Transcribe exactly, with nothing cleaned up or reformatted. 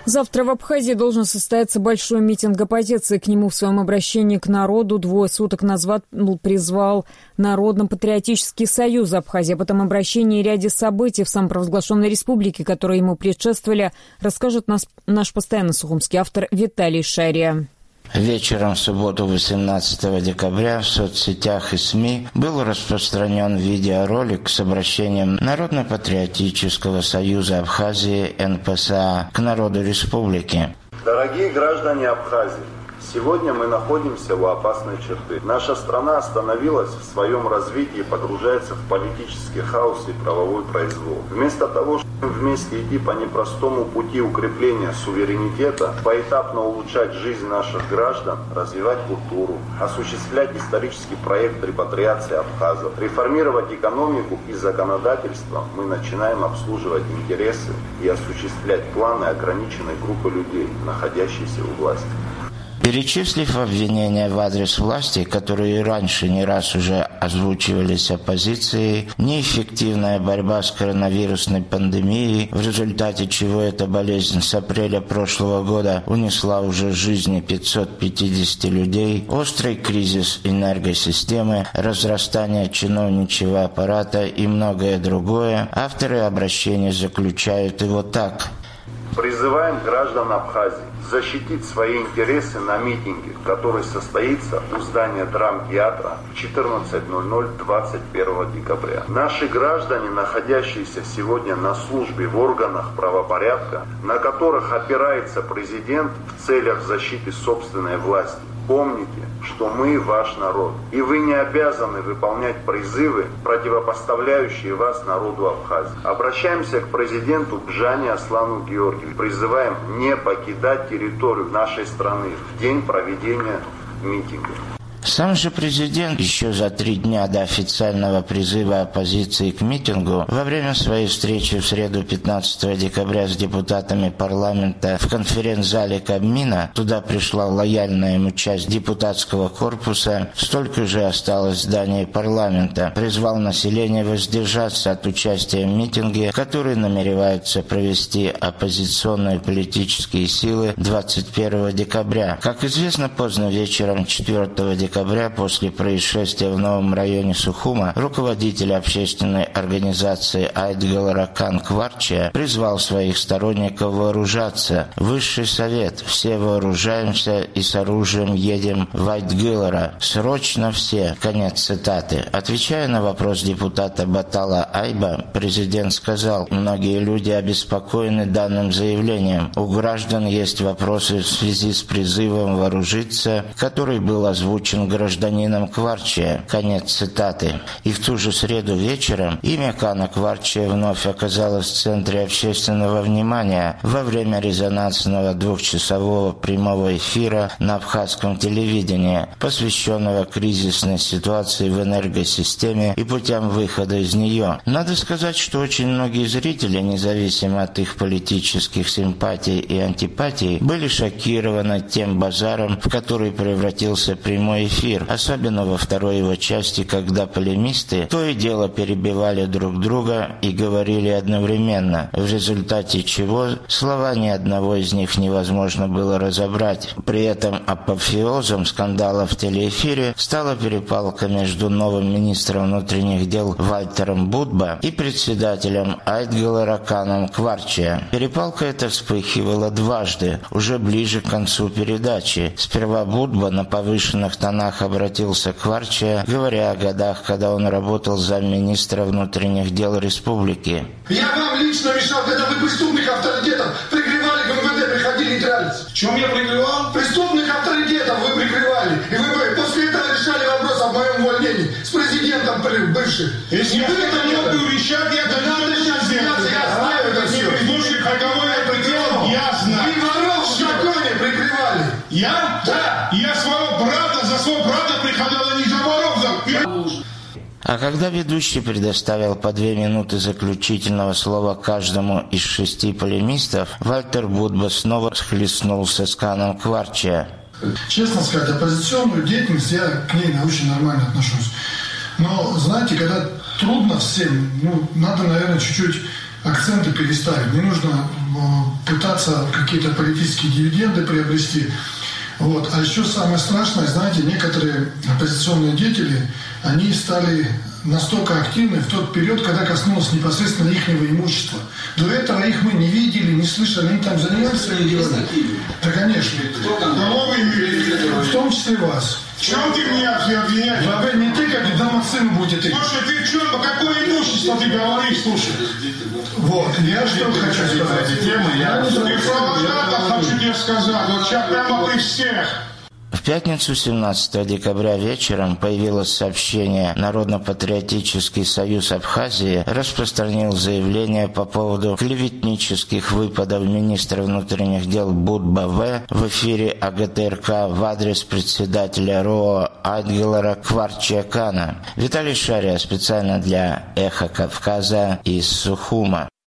Завтра в Абхазии должен состояться большой митинг оппозиции. К нему в своем обращении к народу двое суток назад призвал Народно-патриотический союз Абхазии. Об этом обращении и ряде событий в самопровозглашенной республике, которые ему предшествовали, расскажет нас, наш постоянный сухумский автор Виталий Шария. Вечером в субботу восемнадцатого декабря в соцсетях и СМИ был распространен видеоролик с обращением Народно-патриотического союза Абхазии эн пэ эс а к народу республики. Дорогие граждане Абхазии, сегодня мы находимся у опасной черты. Наша страна остановилась в своем развитии и погружается в политический хаос и правовой произвол. Вместо того, чтобы вместе идти по непростому пути укрепления суверенитета, поэтапно улучшать жизнь наших граждан, развивать культуру, осуществлять исторический проект репатриации абхазов, реформировать экономику и законодательство, мы начинаем обслуживать интересы и осуществлять планы ограниченной группы людей, находящейся у власти. Перечислив обвинения в адрес власти, которые раньше не раз уже озвучивались оппозицией, неэффективная борьба с коронавирусной пандемией, в результате чего эта болезнь с апреля прошлого года унесла уже жизни пятьсот пятьдесят людей, острый кризис энергосистемы, разрастание чиновничьего аппарата и многое другое, авторы обращения заключают его так. Призываем граждан Абхазии защитить свои интересы на митинге, который состоится у здания драмтеатра в четырнадцать ноль ноль двадцать первого декабря. Наши граждане, находящиеся сегодня на службе в органах правопорядка, на которых опирается президент в целях защиты собственной власти, помните, что мы ваш народ, и вы не обязаны выполнять призывы, противопоставляющие вас народу Абхазии. Обращаемся к президенту Бжане Аслану Георгиевичу. Призываем не покидать территорию нашей страны в день проведения митинга. Сам же президент еще за три дня до официального призыва оппозиции к митингу во время своей встречи в среду пятнадцатого декабря с депутатами парламента в конференц-зале Кабмина, туда пришла лояльная ему часть депутатского корпуса, столько же осталось в здании парламента, призвал население воздержаться от участия в митинге, который намереваются провести оппозиционные политические силы двадцать первого декабря. Как известно, поздно вечером четвёртого декабря декабря после происшествия в новом районе Сухума руководитель общественной организации Айтгаларакан Кварчия призвал своих сторонников вооружаться. Высший совет: все вооружаемся и с оружием едем в Айтгалара. Срочно все. Конец цитаты. Отвечая на вопрос депутата Батала Айба, президент сказал: многие люди обеспокоены данным заявлением. У граждан есть вопросы в связи с призывом вооружиться, который был озвучен гражданином Кварчия. Конец цитаты. И в ту же среду вечером имя Кана Кварчия вновь оказалось в центре общественного внимания во время резонансного двухчасового прямого эфира на абхазском телевидении, посвященного кризисной ситуации в энергосистеме и путям выхода из нее. Надо сказать, что очень многие зрители, независимо от их политических симпатий и антипатий, были шокированы тем базаром, в который превратился прямой эфир, особенно во второй его части, когда полемисты то и дело перебивали друг друга и говорили одновременно, в результате чего слова ни одного из них невозможно было разобрать. При этом апофеозом скандала в телеэфире стала перепалка между новым министром внутренних дел Вальтером Будба и председателем Айтгалараканом Кварчия. Перепалка эта вспыхивала дважды, уже ближе к концу передачи. Сперва Будба на повышенных тонах обратился к Кварчия, говоря о годах, когда он работал замминистра внутренних дел республики. Я вам лично мешал, когда вы преступных авторитетов прикрывали, к эм вэ дэ приходили и дрались. В чем я прикрывал? Преступных авторитетов вы прикрывали. И вы после этого решали вопрос о моем увольнении с президентом бывшим. Если я это не буду решать, я это надо сейчас сделать. Я знаю это все. Слушай, каково я это делал, я знаю. Вы воров в законе прикрывали. Я? Да. Я своего брата, за своего брата приходил, а не за воров. За... А когда ведущий предоставил по две минуты заключительного слова каждому из шести полемистов, Вальтер Будба снова схлестнулся с Каном Кварчия. Честно сказать, оппозиционную деятельность, я к ней очень нормально отношусь. Но, знаете, когда трудно всем, ну, надо, наверное, чуть-чуть акценты переставить. Не нужно пытаться какие-то политические дивиденды приобрести. Вот. А еще самое страшное, знаете, некоторые оппозиционные деятели, они стали настолько активны в тот период, когда коснулось непосредственно их имущества. До этого их мы не видели, не слышали, они там занимались своими делами. Да, конечно. В том числе вас. В чем ты меня обвиняешь? Вы не ты, как домоцин будете. Слушай, ты что, какое имущество ты говоришь, слушай? Вот, я что хочу сказать. Я ты провокатор, хочу тебе сказать. Вот сейчас прямо при всех. В пятницу, семнадцатого декабря вечером, появилось сообщение: Народно-патриотический союз Абхазии распространил заявление по поводу клеветнических выпадов министра внутренних дел Будба-В в эфире А Г Т Р К в адрес председателя РОА Айдгелара Кварчиакана. Виталий Шария специально для «Эхо Кавказа» из Сухума.